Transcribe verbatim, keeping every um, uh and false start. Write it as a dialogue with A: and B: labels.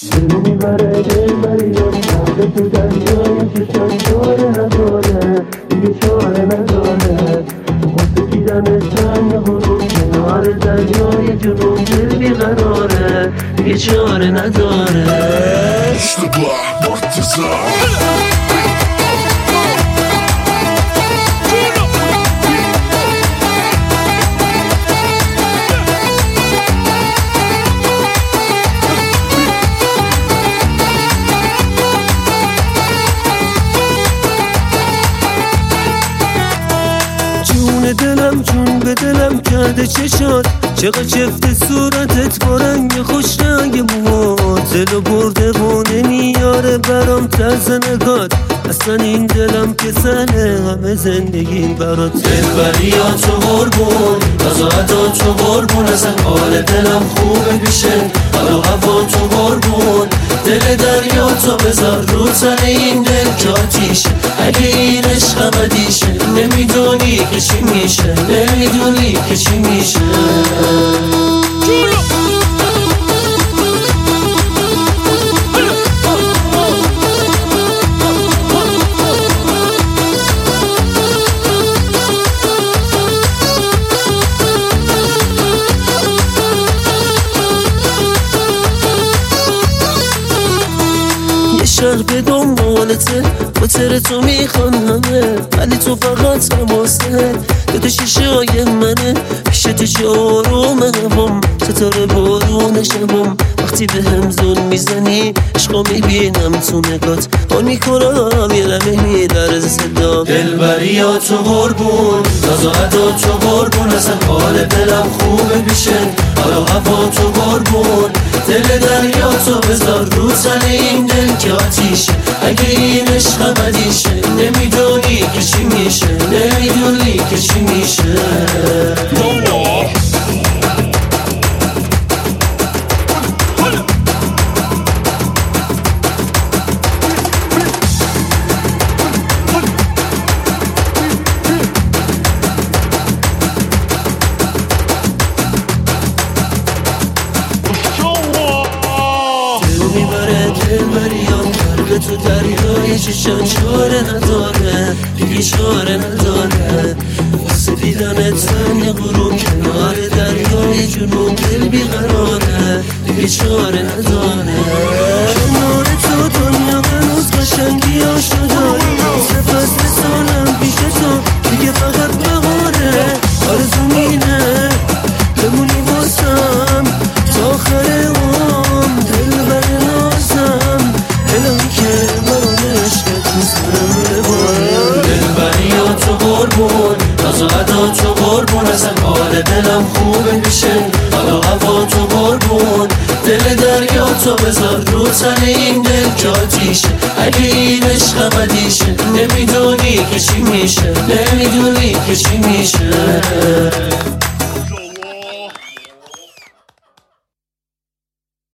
A: دل میبره دل بریم کرده تو دریایی که شاید چاره نداره دیگه چاره نداره واسه دیدن سنگ غروب کنار دریای جنوب دل بیقراره دیگه چاره نداره
B: اشتباه مرتضی
C: دلم جون به دلم کرده چشات چقدر چفت صورتت با رنگ خوش رنگ موات دلو برده و نمیاره برام طرز نگات اصلا این دلم که سنه همه زندگیم برات
A: دلبریات و قربون نزاعتات و قربون اصلا حال دلم خوبه بیشه حالا هوا تو قربون دل دریاتو بذار رو سر این دل که آتیشه اگه این عشق ابدیشه نمیدونی که چی میشه نمیدونی که چی میشه
C: شهر به دنبالته خاطر تو میخوانمه ولی تو فقط حواسه دو شیشه های منه پیش تو چهارم هم ستاره بارون شبم وقتی به هم زل میزنی عشقا میبینم تو نگات حال میکنم یه لمه میلرزه صدا
A: دلبریات و قربون نزاعتات و قربون اصلا حال دلم خوبه بیشه حالا هوا تو قربون دل دریاتو بذار رو سر این دل که آتیشه اگه این عشق ابدیشه نمیدونی که چی میشه نمیدونی که چی میشه
C: به تو دریای چشم چاره نداره دیگه چاره نداره واسه دیدن سنگ غروب کنار دریای جنوب دل بیقراره دیگه چاره نداره کنار تو دنیا هنوز قشنگی ها شده سه فصل سالم پیش تو دیگه فقط بهاره آرزو مینه بمونی باسم تا آخر عمر دل بر نازم الهی که برام عشقت میسرم بباره
A: دلبریات و قربون نزاعتات و قربون اصلا حال دلم خوبه میشه حالا هوا تو قربون دل دریاتو بذار رو سر این دل که آتیشه اگه این عشق ابدیشه نمیدونی که چی میشه نمیدونی که چی میشه